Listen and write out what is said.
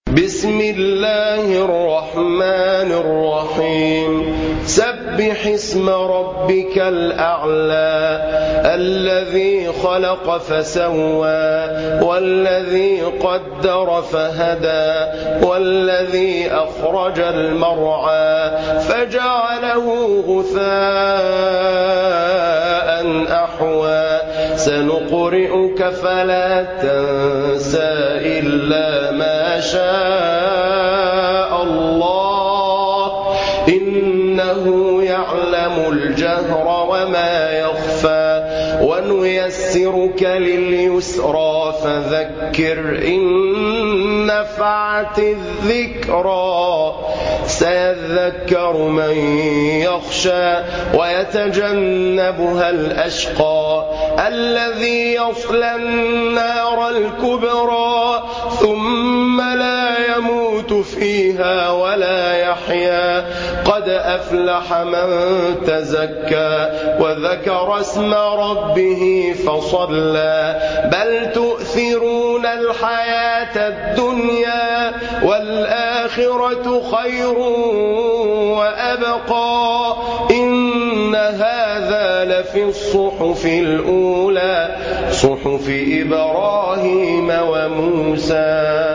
بسم الله الرحمن الرحيم سبح اسم ربك الأعلى الذي خلق فسوى والذي قدر فهدى والذي أخرج المرعى فجعله غثاء أحوى سنقرئك فلا تنسى إلا ما شاء الله إنه يعلم الجهر وما يخفى ونيسرك لليسرى فذكر إن نفعت الذكرى سيذكر من يخشى ويتجنبها الأشقى الذي يصلى النار الكبرى ثم لا يموت فيها ولا يحيا قد أفلح من تزكى وذكر اسم ربه فصلى بل تؤثرون الحياة الدنيا والآخرة خير وأبقى إن هذا لفي الصحف الأولى صحف إبراهيم وموسى.